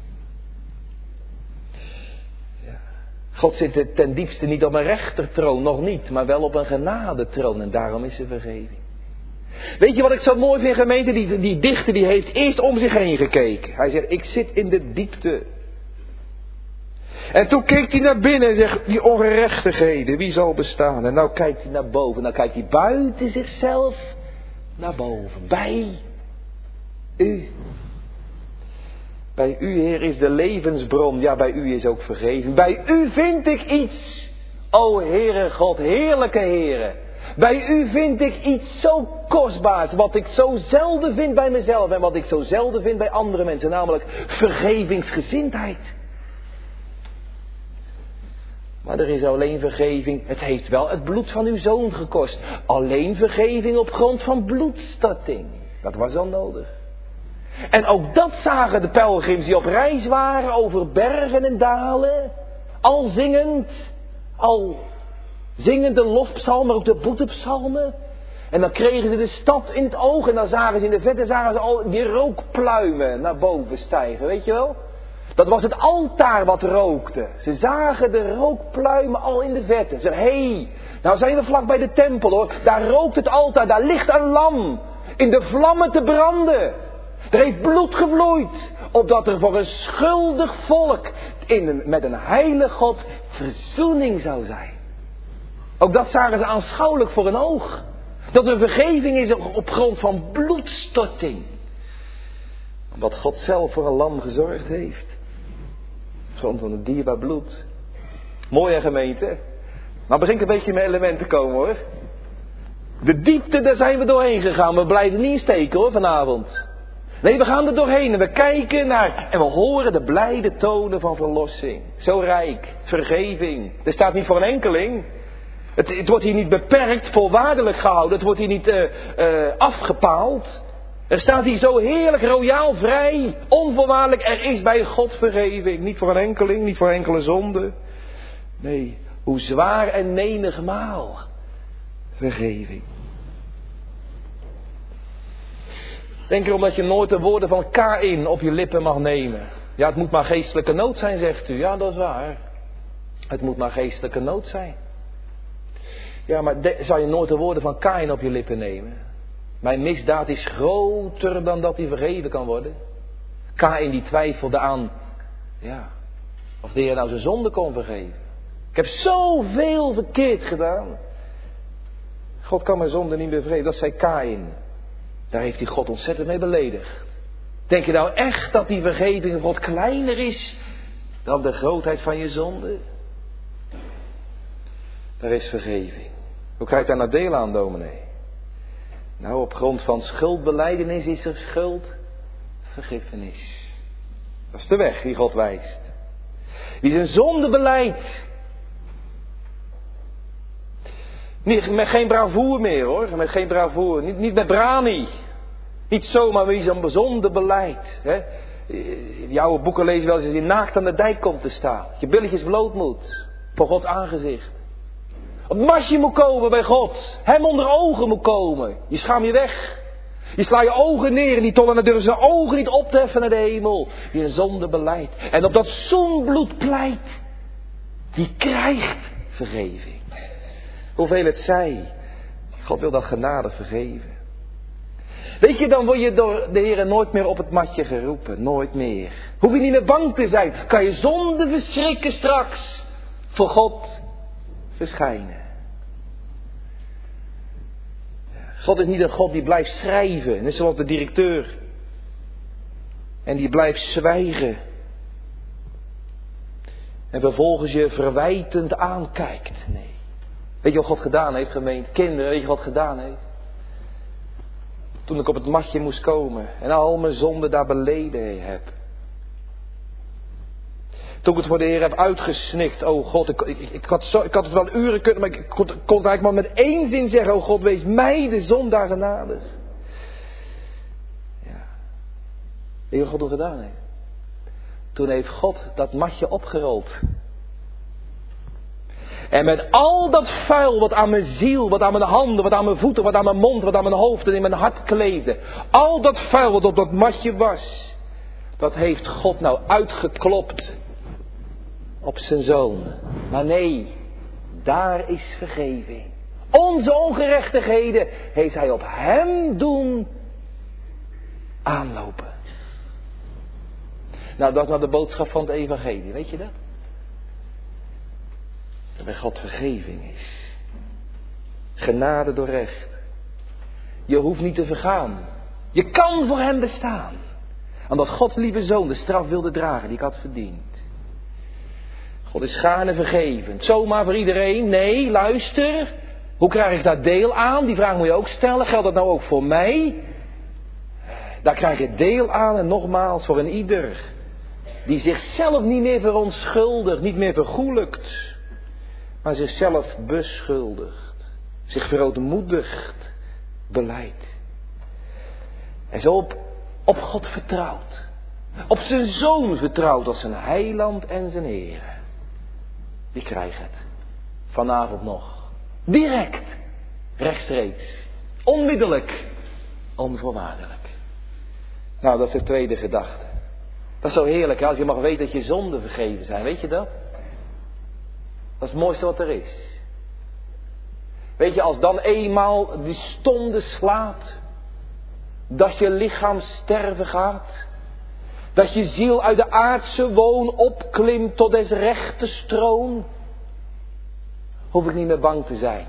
Ja. God zit ten diepste niet op een rechtertroon. Nog niet. Maar wel op een genadetroon. En daarom is er vergeving. Weet je wat ik zo mooi vind, gemeente? Die dichter die heeft eerst om zich heen gekeken. Hij zegt, ik zit in de diepte. En toen keek hij naar binnen en zegt, die ongerechtigheden, wie zal bestaan? En nou kijkt hij naar boven. Nou kijkt hij buiten zichzelf naar boven. Bij u. Bij u, Heer, is de levensbron. Ja, bij u is ook vergeving. Bij u vind ik iets. O Heere God, heerlijke Heere. Bij u vind ik iets zo kostbaars, wat ik zo zelden vind bij mezelf en wat ik zo zelden vind bij andere mensen, namelijk vergevingsgezindheid. Maar er is alleen vergeving, het heeft wel het bloed van uw zoon gekost. Alleen vergeving op grond van bloedstorting. Dat was al nodig. En ook dat zagen de pelgrims die op reis waren over bergen en dalen, al zingend, al zingende lofpsalmen, maar ook de boetepsalmen. En dan kregen ze de stad in het oog en dan zagen ze in de verte zagen ze al die rookpluimen naar boven stijgen, weet je wel? Dat was het altaar wat rookte. Ze zagen de rookpluimen al in de verte. Ze zeiden, hé, nou zijn we vlak bij de tempel hoor. Daar rookt het altaar, daar ligt een lam in de vlammen te branden. Er heeft bloed gevloeid, opdat er voor een schuldig volk met een heilig God verzoening zou zijn. Ook dat zagen ze aanschouwelijk voor hun oog. Dat er vergeving is op grond van bloedstorting. Omdat God zelf voor een lam gezorgd heeft. Op grond van het dierbaar bloed. Mooie gemeente. Maar begint een beetje met elementen te komen hoor. De diepte, daar zijn we doorheen gegaan. We blijven niet steken hoor vanavond. Nee, we gaan er doorheen en we kijken naar en we horen de blijde tonen van verlossing. Zo rijk, vergeving. Er staat niet voor een enkeling. Het wordt hier niet beperkt, voorwaardelijk gehouden. Het wordt hier niet afgepaald. Er staat hier zo heerlijk, royaal, vrij, onvoorwaardelijk. Er is bij God vergeving. Niet voor een enkeling, niet voor enkele zonde. Nee, hoe zwaar en menigmaal vergeving. Denk erom dat je nooit de woorden van Kaïn op je lippen mag nemen. Ja, het moet maar geestelijke nood zijn, zegt u. Ja, dat is waar. Het moet maar geestelijke nood zijn. Ja, maar zou je nooit de woorden van Kaïn op je lippen nemen? Mijn misdaad is groter dan dat die vergeven kan worden. Kaïn die twijfelde aan, ja, of de Heer nou zijn zonde kon vergeven. Ik heb zoveel verkeerd gedaan. God kan mijn zonde niet meer vergeven. Dat zei Kaïn. Daar heeft hij God ontzettend mee beledigd. Denk je nou echt dat die vergeving van God kleiner is dan de grootheid van je zonde? Daar is vergeving. Hoe krijg je daar nou deel aan, dominee? Nou, op grond van schuldbelijdenis is er schuldvergiffenis. Dat is de weg die God wijst. Wie zijn zonde belijdt. Met geen bravoer meer hoor. Met geen bravoer. Niet met brani. Niet zomaar wie zijn zonde belijdt. Die oude boeken lezen wel eens als je naakt aan de dijk komt te staan. Dat je billetjes bloot moet. Voor Gods aangezicht. Op masje moet komen bij God. Hem onder ogen moet komen. Je schaam je weg. Je slaat je ogen neer en die tollen durven zijn ogen niet op te heffen naar de hemel. Die een zonde belijdt. En op dat zoenbloed pleit. Die krijgt vergeving. Hoeveel het zij. God wil dat genadig vergeven. Weet je, dan word je door de Heer nooit meer op het matje geroepen. Nooit meer. Hoef je niet meer bang te zijn. Kan je zonder verschrikken straks voor God verschijnen. God is niet een God die blijft schrijven. Net zoals de directeur. En die blijft zwijgen. En vervolgens je verwijtend aankijkt. Nee. Weet je wat God gedaan heeft, gemeente? Kinderen, weet je wat God gedaan heeft? Toen ik op het matje moest komen. En al mijn zonden daar beleden heb. Toen ik het voor de Heer heb uitgesnikt. Oh God, ik had het wel uren kunnen. Maar ik kon het eigenlijk maar met één zin zeggen. Oh God, wees mij de zondaar genadig. Ja. Weet je wat God toen gedaan heeft? Toen heeft God dat matje opgerold. En met al dat vuil wat aan mijn ziel, wat aan mijn handen, wat aan mijn voeten, wat aan mijn mond, wat aan mijn hoofd en in mijn hart kleefde. Al dat vuil wat op dat matje was. Dat heeft God nou uitgeklopt op zijn zoon. Maar nee, daar is vergeving. Onze ongerechtigheden heeft hij op hem doen aanlopen. Nou, dat is nou de boodschap van het evangelie, weet je dat? Dat bij God vergeving is. Genade door recht. Je hoeft niet te vergaan. Je kan voor hem bestaan. Omdat Gods lieve zoon de straf wilde dragen die ik had verdiend. God is gaarne vergevend. Zomaar voor iedereen? Nee, luister. Hoe krijg ik daar deel aan? Die vraag moet je ook stellen. Geldt dat nou ook voor mij? Daar krijg je deel aan en nogmaals voor een ieder. Die zichzelf niet meer verontschuldigt, niet meer vergoelijkt. Maar zichzelf beschuldigt. Zich verootmoedigt. Belijdt. En zo op God vertrouwt. Op zijn zoon vertrouwt als zijn heiland en zijn Heer. Die krijgt het. Vanavond nog. Direct. Rechtstreeks. Onmiddellijk. Onvoorwaardelijk. Nou, dat is de tweede gedachte. Dat is zo heerlijk als je mag weten dat je zonden vergeven zijn. Weet je dat? Dat is het mooiste wat er is. Weet je, als dan eenmaal die stonde slaat. Dat je lichaam sterven gaat. Dat je ziel uit de aardse woon opklimt tot des rechte troon. Hoef ik niet meer bang te zijn.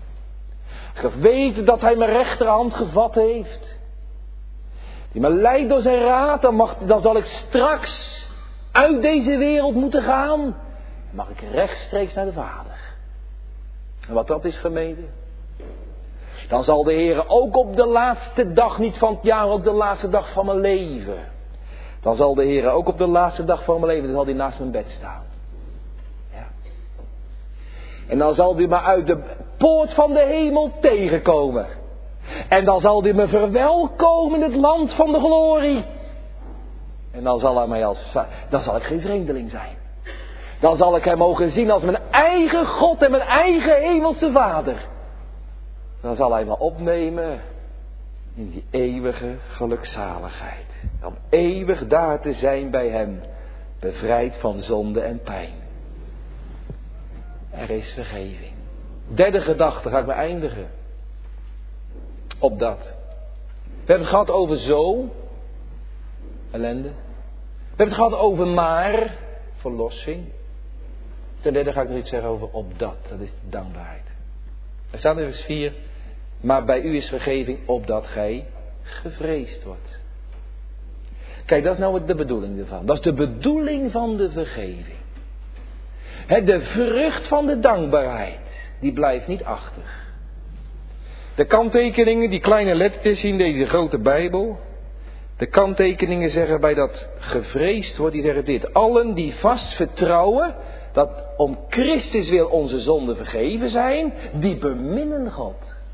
Als ik weet dat hij mijn rechterhand gevat heeft. Die me leidt door zijn raad. Dan zal ik straks uit deze wereld moeten gaan. Dan mag ik rechtstreeks naar de Vader. En wat dat is, gemeente. Dan zal de Heer ook op de laatste dag, niet van het jaar, ook de laatste dag van mijn leven. Dan zal de Heer ook op de laatste dag van mijn leven, dan zal hij naast mijn bed staan. Ja. En dan zal hij me uit de poort van de hemel tegenkomen. En dan zal hij me verwelkomen in het land van de glorie. En dan zal hij mij dan zal ik geen vreemdeling zijn. Dan zal ik hem mogen zien als mijn eigen God en mijn eigen hemelse Vader. Dan zal hij me opnemen in die eeuwige gelukzaligheid. Om eeuwig daar te zijn bij hem. Bevrijd van zonde en pijn. Er is vergeving. Derde gedachte ga ik beëindigen. Op dat. We hebben het gehad over zo. Ellende. We hebben het gehad over maar. Verlossing. Ten derde ga ik nog iets zeggen over op dat. Dat is de dankbaarheid. Er staat in vers 4. Maar bij u is vergeving opdat gij gevreesd wordt. Kijk, dat is nou de bedoeling ervan. Dat is de bedoeling van de vergeving. De vrucht van de dankbaarheid. Die blijft niet achter. De kanttekeningen, die kleine lettertjes in deze grote Bijbel. De kanttekeningen zeggen bij dat gevreesd wordt. Die zeggen dit. Allen die vast vertrouwen. Dat om Christus wil onze zonden vergeven zijn. Die beminnen God.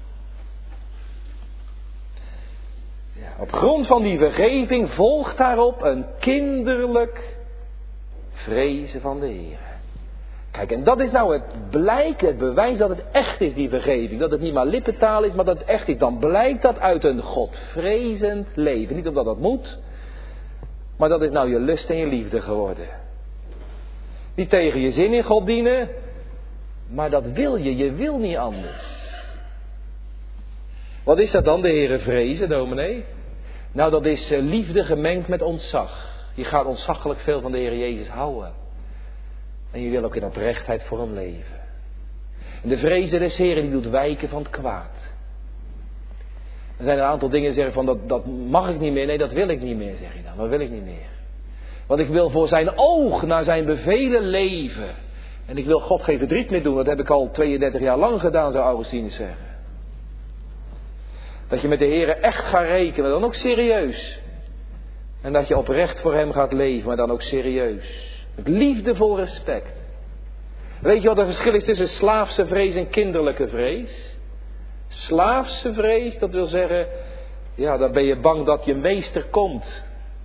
Op grond van die vergeving volgt daarop een kinderlijk vrezen van de Heer. Kijk, en dat is nou het blijk, het bewijs dat het echt is, die vergeving. Dat het niet maar lippentaal is, maar dat het echt is. Dan blijkt dat uit een godvrezend leven. Niet omdat dat moet, maar dat is nou je lust en je liefde geworden. Niet tegen je zin in God dienen, maar dat wil je. Je wil niet anders. Wat is dat dan, de Heere vrezen, dominee? Nou, dat is liefde gemengd met ontzag. Je gaat ontzaggelijk veel van de Heer Jezus houden. En je wil ook in oprechtheid voor hem leven. En de vrezen des Heeren die doet wijken van het kwaad. Er zijn een aantal dingen zeggen van dat mag ik niet meer. Nee, dat wil ik niet meer, zeg je dan. Dat wil ik niet meer. Want ik wil voor zijn oog naar zijn bevelen leven. En ik wil God geen verdriet meer doen. Dat heb ik al 32 jaar lang gedaan, zou Augustinus zeggen. Dat je met de Heere echt gaat rekenen, dan ook serieus. En dat je oprecht voor hem gaat leven, maar dan ook serieus. Met liefdevol respect. Weet je wat het verschil is tussen slaafse vrees en kinderlijke vrees? Slaafse vrees, dat wil zeggen, ja, dan ben je bang dat je meester komt.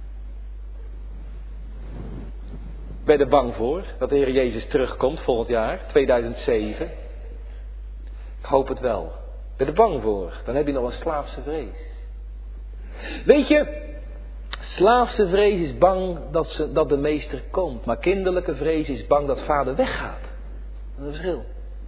Ben je er bang voor dat de Heer Jezus terugkomt volgend jaar, 2007? Ik hoop het wel. Ben je er bang voor? Dan heb je nog een slaafse vrees. Weet je, slaafse vrees is bang dat de meester komt. Maar kinderlijke vrees is bang dat vader weggaat. Dat is een verschil.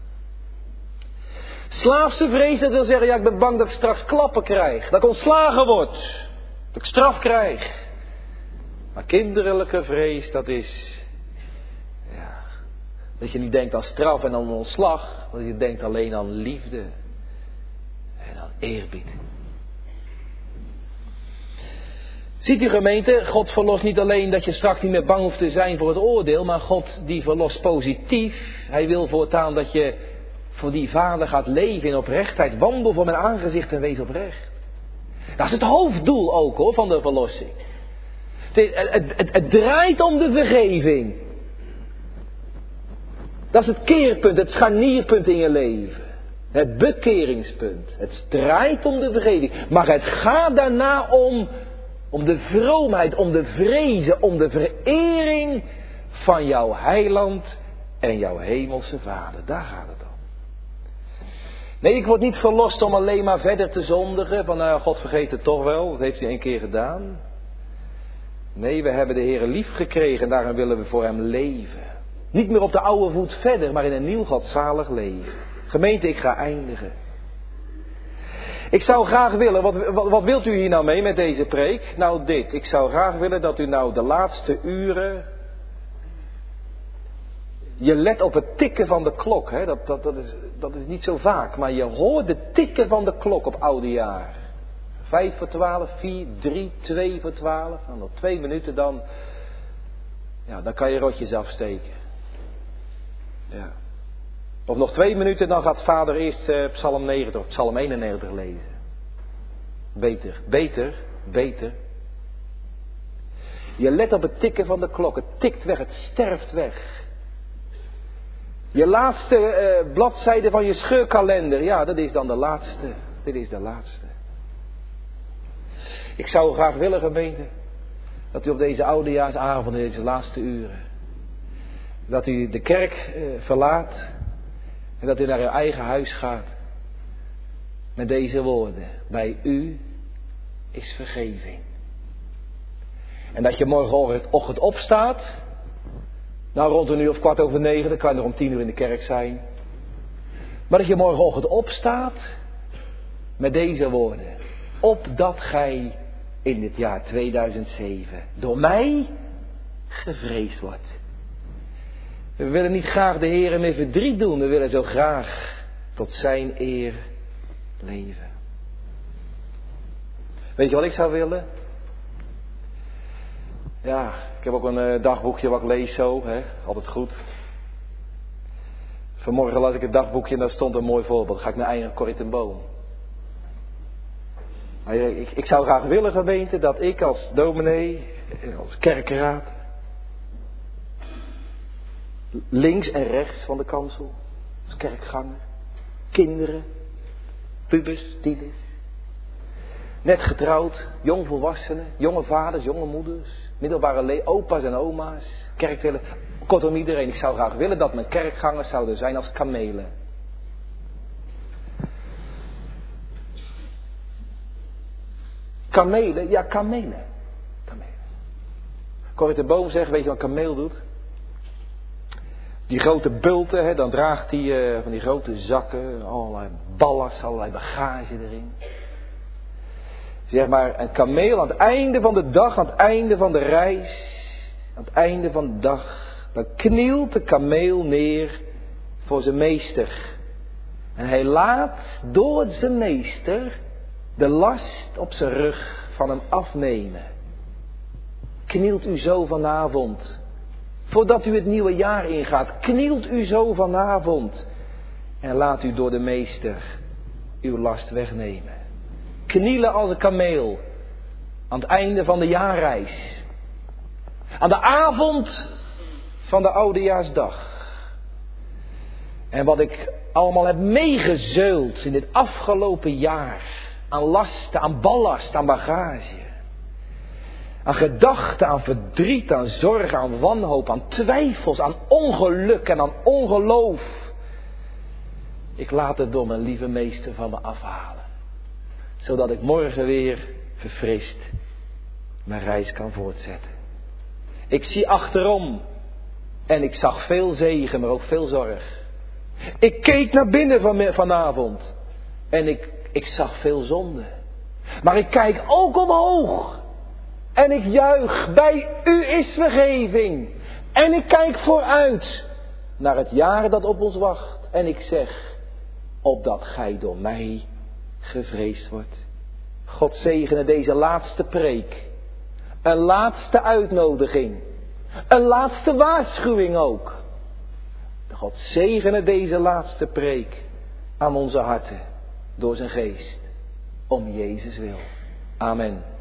Slaafse vrees, dat wil zeggen, ja, ik ben bang dat ik straks klappen krijg. Dat ik ontslagen word. Dat ik straf krijg. Maar kinderlijke vrees, dat is, ja, dat je niet denkt aan straf en aan ontslag. Dat je denkt alleen aan liefde. En aan eerbied. Ziet u gemeente, God verlost niet alleen dat je straks niet meer bang hoeft te zijn voor het oordeel. Maar God die verlost positief. Hij wil voortaan dat je voor die vader gaat leven in oprechtheid. Wandel voor mijn aangezicht en wees oprecht. Dat is het hoofddoel ook hoor, van de verlossing. Het draait om de vergeving. Dat is het keerpunt, het scharnierpunt in je leven. Het bekeringspunt. Het draait om de vergeving. Maar het gaat daarna om de vroomheid, om de vrezen, om de verering van jouw heiland en jouw hemelse vader. Daar gaat het om. Nee, ik word niet verlost om alleen maar verder te zondigen. Van nou, God vergeet het toch wel, dat heeft hij 1 keer gedaan. Nee, we hebben de Heer lief gekregen en daarom willen we voor hem leven. Niet meer op de oude voet verder, maar in een nieuw godzalig leven. Gemeente, ik ga eindigen. Ik zou graag willen, wat wilt u hier nou mee met deze preek? Nou dit, ik zou graag willen dat u nou de laatste uren, je let op het tikken van de klok. Hè? Dat is niet zo vaak, maar je hoort de tikken van de klok op oudejaar. 5 voor 12, 4, 3, 2 voor 12. Nou, nog 2 minuten dan kan je rotjes afsteken. Ja. Of nog 2 minuten, dan gaat vader eerst Psalm 90 of Psalm 91 lezen. Beter. Je let op het tikken van de klok. Het tikt weg, het sterft weg. Je laatste bladzijde van je scheurkalender. Ja, dat is dan de laatste. Dit is de laatste. Ik zou graag willen, gemeente, dat u op deze oudejaarsavond, in deze laatste uren, dat u de kerk verlaat en dat u naar uw eigen huis gaat met deze woorden. Bij u is vergeving. En dat je morgenochtend opstaat. Nou, rond 1 uur of 9:15, dan kan je nog om 10 uur in de kerk zijn. Maar dat je morgenochtend opstaat met deze woorden. Opdat gij in dit jaar 2007 door mij gevreesd wordt. We willen niet graag de Heer meer verdriet doen. We willen zo graag tot zijn eer leven. Weet je wat ik zou willen? Ja, ik heb ook een dagboekje wat ik lees zo. Hè? Altijd goed. Vanmorgen las ik het dagboekje en daar stond een mooi voorbeeld. Ga ik naar eigen Corrie ten Boom. Maar ik zou graag willen, gemeente, dat ik als dominee, als kerkraad, links en rechts van de kansel, als kerkganger, kinderen, pubers, tieners, net getrouwd, jongvolwassenen, jonge vaders, jonge moeders, middelbare opa's en oma's, kerkdelen, kortom iedereen. Ik zou graag willen dat mijn kerkgangers zouden zijn als kamelen. Kamelen? Ja, kamelen. Corrie ten Boom zegt, weet je wat een kameel doet? Die grote bulten, hè, dan draagt hij van die grote zakken, allerlei ballast, allerlei bagage erin. Zeg maar een kameel aan het einde van de dag, aan het einde van de reis, aan het einde van de dag, dan knielt de kameel neer voor zijn meester. En hij laat door zijn meester de last op zijn rug van hem afnemen. Knielt u zo vanavond, voordat u het nieuwe jaar ingaat, knielt u zo vanavond en laat u door de meester uw last wegnemen. Knielen als een kameel aan het einde van de jaarreis. Aan de avond van de oudejaarsdag. En wat ik allemaal heb meegezeuld in dit afgelopen jaar. Aan lasten, aan ballast, aan bagage. Aan gedachten, aan verdriet, aan zorg, aan wanhoop, aan twijfels, aan ongeluk en aan ongeloof. Ik laat het door mijn lieve meester van me afhalen. Zodat ik morgen weer verfrist mijn reis kan voortzetten. Ik zie achterom en ik zag veel zegen, maar ook veel zorg. Ik keek naar binnen vanavond en ik zag veel zonde. Maar ik kijk ook omhoog en ik juich, bij u is vergeving. En ik kijk vooruit naar het jaar dat op ons wacht. En ik zeg, opdat gij door mij gevreesd wordt. God zegene deze laatste preek. Een laatste uitnodiging. Een laatste waarschuwing ook. God zegene deze laatste preek aan onze harten door zijn geest. Om Jezus wil. Amen.